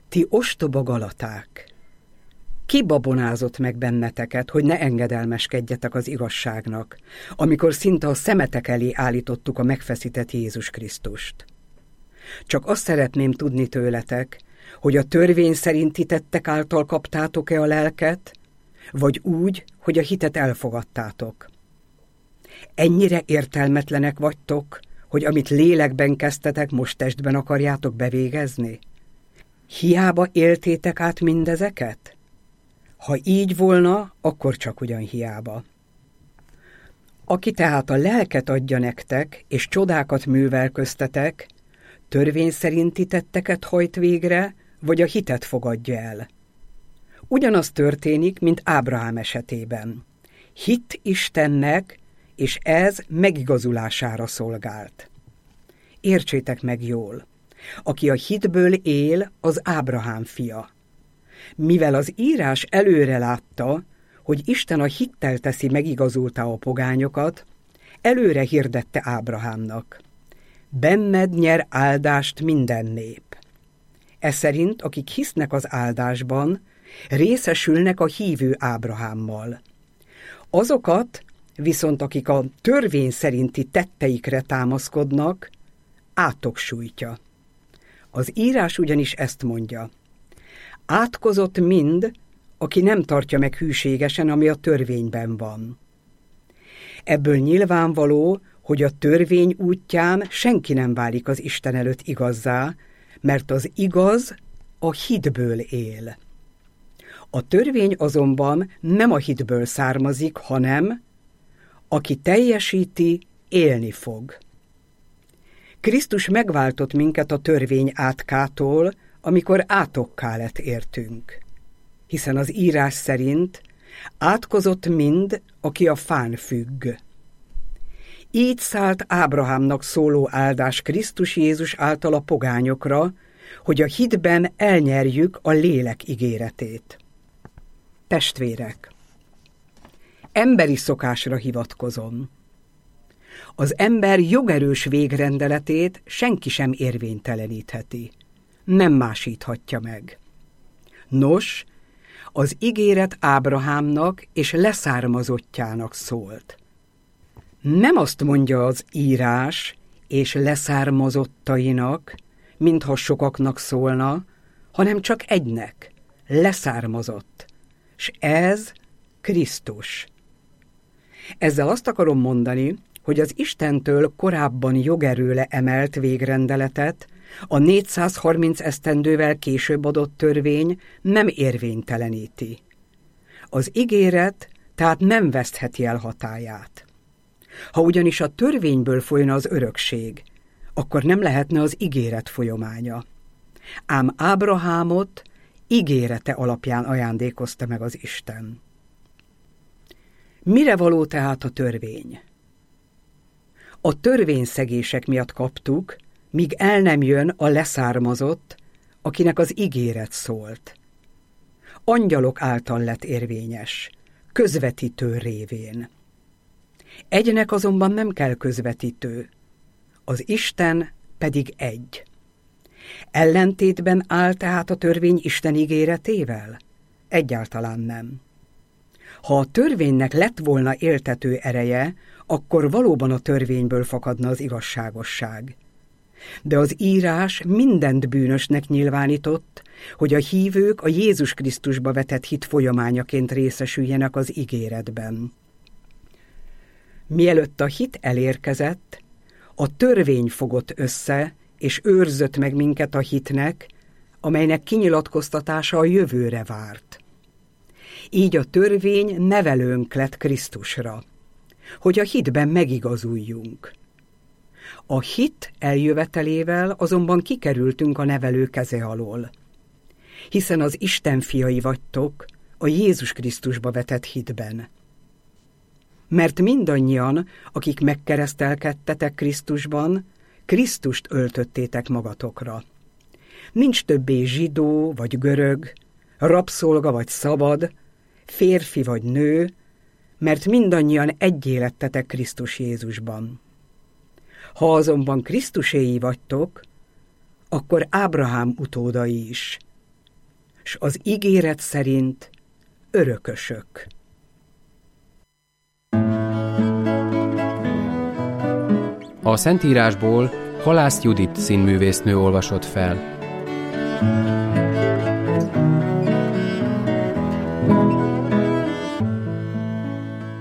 Ti ostoba Galaták! Ki babonázott meg benneteket, hogy ne engedelmeskedjetek az igazságnak, amikor szinte a szemetek elé állítottuk a megfeszített Jézus Krisztust? Csak azt szeretném tudni tőletek, hogy a törvény szerinti tettek által kaptátok-e a lelket, vagy úgy, hogy a hitet elfogadtátok. Ennyire értelmetlenek vagytok, hogy amit lélekben kezdtetek, most testben akarjátok bevégezni? Hiába éltétek át mindezeket? Ha így volna, akkor csak ugyan hiába. Aki tehát a lelket adja nektek, és csodákat művel köztetek, törvény szerinti tetteket hajt végre, vagy a hitet fogadja el. Ugyanaz történik, mint Ábrahám esetében. Hitt Istennek, és ez megigazulására szolgált. Értsétek meg jól, aki a hitből él, az Ábrahám fia. Mivel az írás előre látta, hogy Isten a hittel teszi megigazultá a pogányokat, előre hirdette Ábrahámnak: benned nyer áldást minden nép. Eszerint, akik hisznek az áldásban, részesülnek a hívő Ábrahámmal. Azokat viszont, akik a törvény szerinti tetteikre támaszkodnak, átok sújtja. Az írás ugyanis ezt mondja: átkozott mind, aki nem tartja meg hűségesen, ami a törvényben van. Ebből nyilvánvaló, hogy a törvény útján senki nem válik az Isten előtt igazzá, mert az igaz a hitből él. A törvény azonban nem a hitből származik, hanem aki teljesíti, élni fog. Krisztus megváltott minket a törvény átkától, amikor átokká lett értünk. Hiszen az írás szerint átkozott mind, aki a fán függ. Így szállt Ábrahámnak szóló áldás Krisztus Jézus által a pogányokra, hogy a hitben elnyerjük a lélek ígéretét. Testvérek! Emberi szokásra hivatkozom. Az ember jogerős végrendeletét senki sem érvénytelenítheti. Nem másíthatja meg. Nos, az ígéret Ábrahámnak és leszármazottjának szólt. Nem azt mondja az írás és leszármazottainak, mintha sokaknak szólna, hanem csak egynek, leszármazott, s ez Krisztus. Ezzel azt akarom mondani, hogy az Istentől korábban jogerőle emelt végrendeletet a 430 esztendővel később adott törvény nem érvényteleníti. Az ígéret tehát nem vesztheti el hatályát. Ha ugyanis a törvényből folyna az örökség, akkor nem lehetne az ígéret folyamánya. Ám Ábrahámot ígérete alapján ajándékozta meg az Isten. Mire való tehát a törvény? A törvényszegések miatt kaptuk, míg el nem jön a leszármazott, akinek az ígéret szólt. Angyalok által lett érvényes, közvetítő révén. Egynek azonban nem kell közvetítő, az Isten pedig egy. Ellentétben áll tehát a törvény Isten ígéretével? Egyáltalán nem. Ha a törvénynek lett volna éltető ereje, akkor valóban a törvényből fakadna az igazságosság. De az írás mindent bűnösnek nyilvánított, hogy a hívők a Jézus Krisztusba vetett hit folyamányaként részesüljenek az ígéretben. Mielőtt a hit elérkezett, a törvény fogott össze, és őrzött meg minket a hitnek, amelynek kinyilatkoztatása a jövőre várt. Így a törvény nevelőnk lett Krisztusra, hogy a hitben megigazuljunk. A hit eljövetelével azonban kikerültünk a nevelő keze alól, hiszen az Isten fiai vagytok a Jézus Krisztusba vetett hitben. Mert mindannyian, akik megkeresztelkedtetek Krisztusban, Krisztust öltöttétek magatokra. Nincs többé zsidó vagy görög, rabszolga vagy szabad, férfi vagy nő, mert mindannyian egyé lettetek Krisztus Jézusban. Ha azonban Krisztuséi vagytok, akkor Ábrahám utódai is, s az ígéret szerint örökösök. A Szentírásból Halász Judit színművésznő olvasott fel.